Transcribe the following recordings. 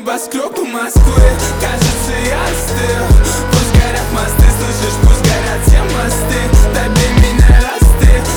небоскребы Москвы. Кажется, я остыл. Пусть горят мосты, слышишь, пусть горят все мосты. Добей меня, раз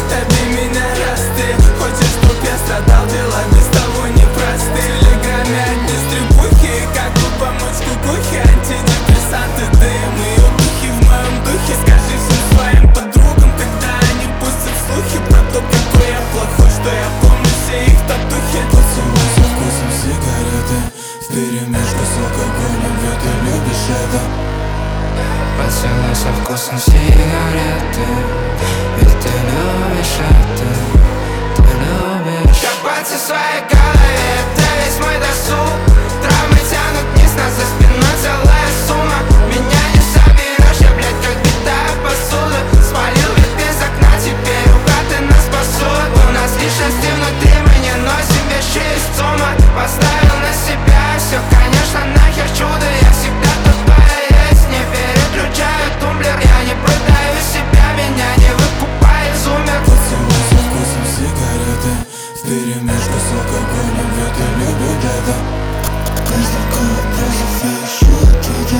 ты хочешь, чтоб я страдал, дела без того непросты. В телеграме одни стрибухи, как бы помочь кукухе. Антидепрессанты, дым и духи в моем духе. Скажи всем своим подругам, когда они пустят слухи про то, какой я плохой, что я помню все их татухи. Поцелуй со вкусом сигареты, вперемешку с алкоголем, ведь ты любишь это. Поцелуй со вкусом сигареты, ведь ты любишь это. Ты любишь копаться в своей голове, это весь мой досуг. Травмы тянут вниз, нас за спиной целая сумма. Меня не соберешь, я, блядь, как битая посуда. Свалил вид из окна, теперь угады нас спасут. У нас личности внутри, мы не носим вещи из ЦУМа. Поставил на себя все, конечно, нахер чудо. Я всегда тупая есть, не переключаю тумблер. Я не продаю себя, меня не выкупай, зумер. Поцелуй со вкусом сигареты, вперемешку с алкоголем, ведь ты любишь это. Каждый год просто еще оттуда.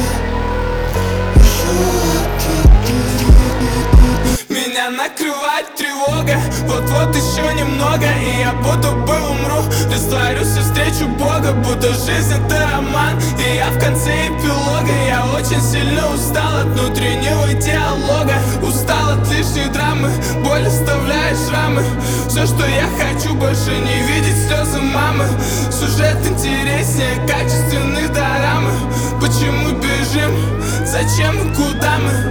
Меня накрывает тревога, вот-вот еще немного, и я будто бы умру. Растворюсь и встречу Бога, будто жизнь это роман. И я в конце эпилога, я очень сильно устал от внутреннего диалога. Устал от лишней драмы, боль оставляет шрамы. Все, что я хочу, больше не видеть слезы мамы. Сюжет интереснее качественных дорамы. Почему бежим? Зачем и куда мы?